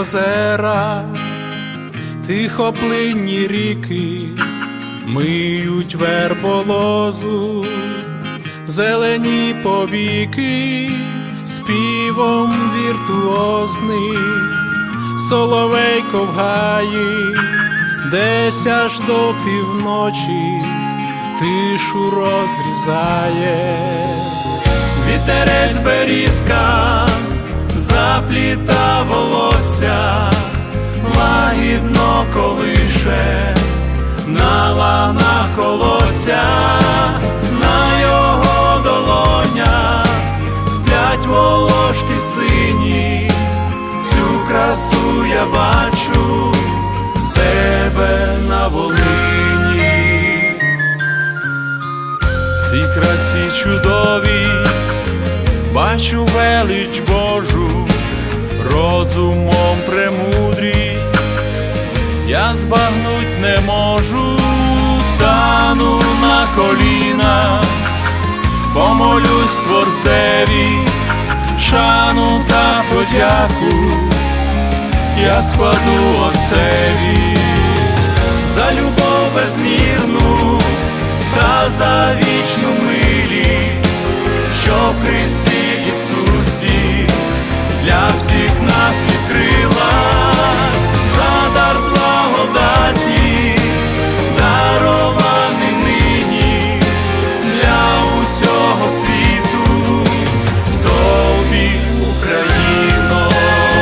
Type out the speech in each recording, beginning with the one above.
озера, тихоплинні ріки миють верболозу, зелені повіки співом віртуозний, соловейко в гаї десь аж до півночі тишу розрізає. Вітерець берізка запліта волосся, лагідно колише на ланах колосся, на його долонях сплять волошки сині. Цю красу я бачу в себе на Волині. В цій красі чудовій бачу велич Божу, розумом премудрість я збагнуть не можу. Стану на коліна, помолюсь Творцеві, шану та подяку я складу Отцеві за любов безмірну та за вічну милість, що в Христі Ісусі для всіх нас відкрилась, за дар благодаті, дарований нині для усього світу, в тобі, Україно.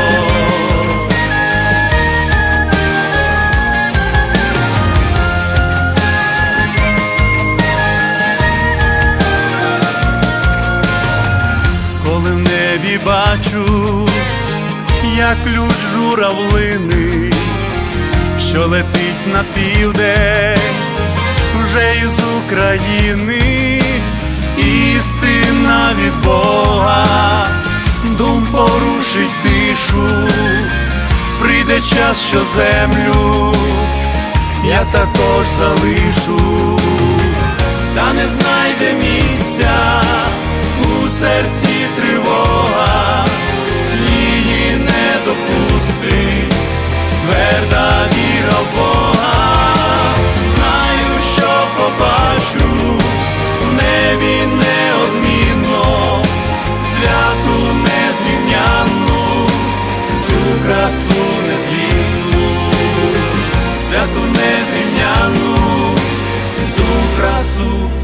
Коли в небі бачу, як ключ журавлини, що летить на південь, вже із України, істина від Бога, дум порушить тишу, прийде час, що землю я також залишу, та не знайде місця у серці тривога, її не допустить тверда віра в Бога. Знаю, що побачу в небі неодмінно, святу незрівнянну, ту красу нетлінну, святу незрівнянну, ту красу